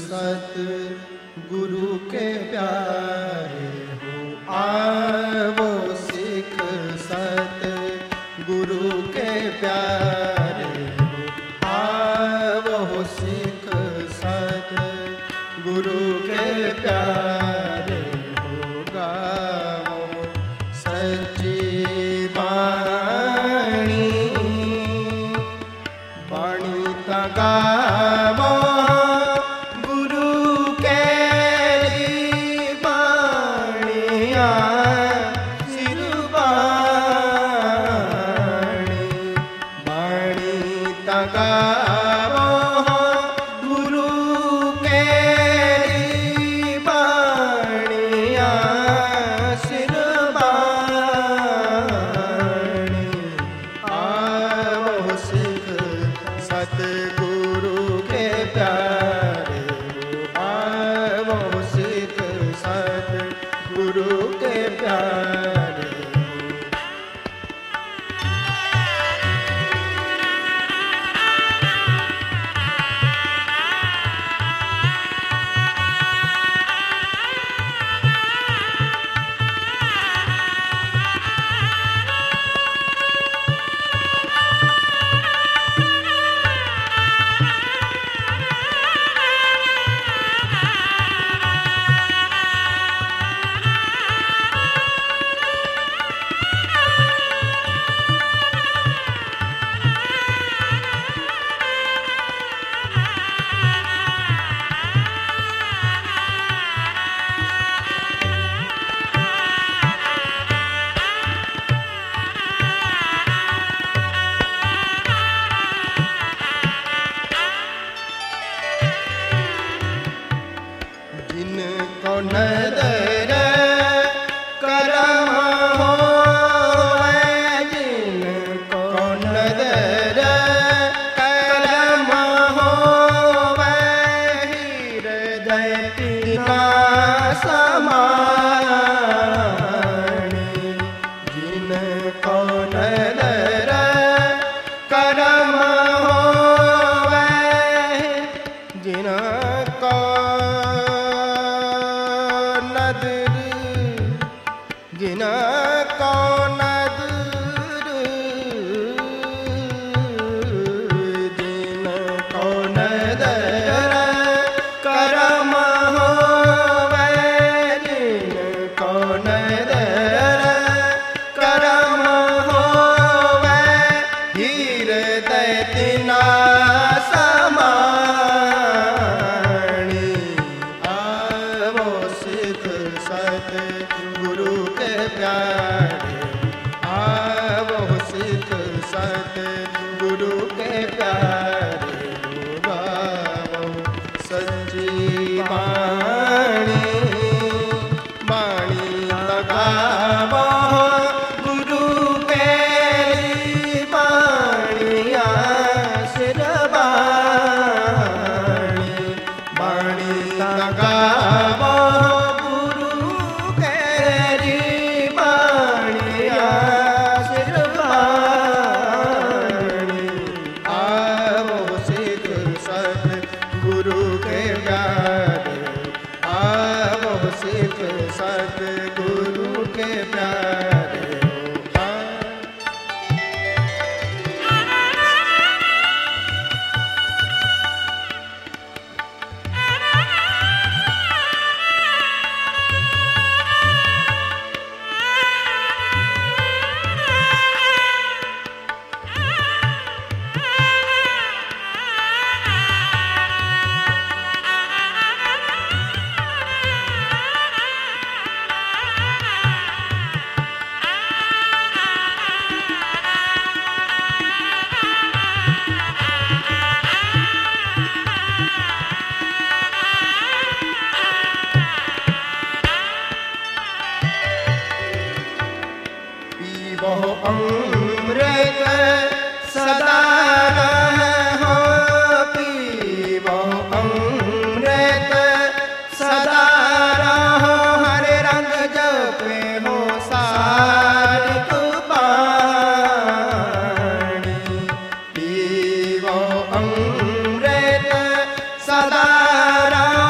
सत गुरु के प्यारे हो, आवो सिख सत गुरु के प्यारे हो, आवो सिख सत गुरु के प्यारे हो, गाओ सच्ची बाणी, बाणी ता गावो गुरु के बाणिया सिरबाणी, बाणी ता गावो गुरु के बाणिया सिरबाणी, आवो सिख सतगुरु के प्यारे हो, आवो सिख सतगुरु के प्यारे हो। जिनको नदर करम होवे, जिनको नदर करम होवे, हृदय पीना समानी, जिनको नदर करम होवे, जिनको जिनको नदर, जिनको नदर करम होवे, जिनको नदर करम होवे, हृदय तिना समानी, आवो सिख सत गुरु के प्यारे, आवो सिख सत गुरु के प्यारे हो, गावो सच्ची बाणी, बाणी गावो गुरु के बाणिया सिरबाणी, बाणी गावो सिख सतगुरु के प्यारे हो। पीबो अमृत सदा रहो, पीबो अमृत सदा रहो, हर रंग जपे हो सारिक बाणी, पीबो अमृत सदा रहो,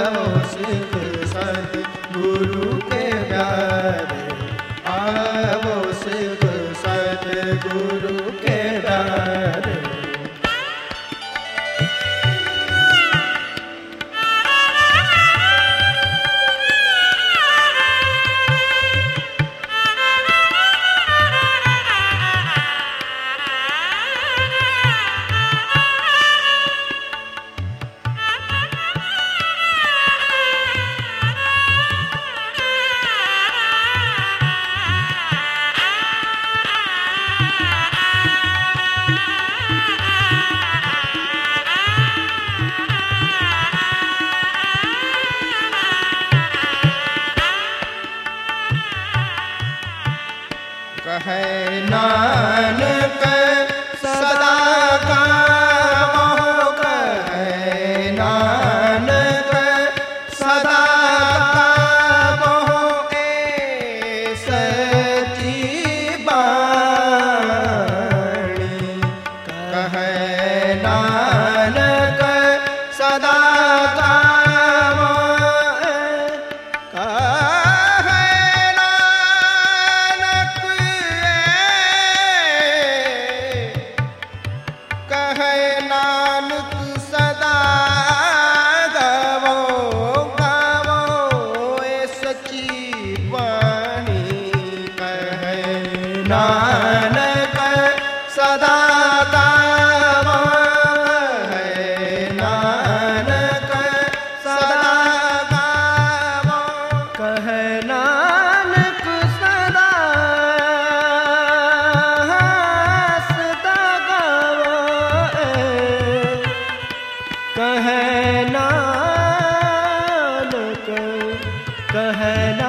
आवो सिख सतगुरु के प्यारे, आवो सिख सतगुरु के प्यारे। कहे नानक सदा गावो, कहे नानक सदा गावो, ए सच्ची बाणी। कहे नानक सदा गावो, कहे नानक सदा गावो, गावो ए सच्ची वाणी। कहे नानक सदा गावो, कहे नानक सदा गावो, कहे नानक सदा कहे नानक, कहे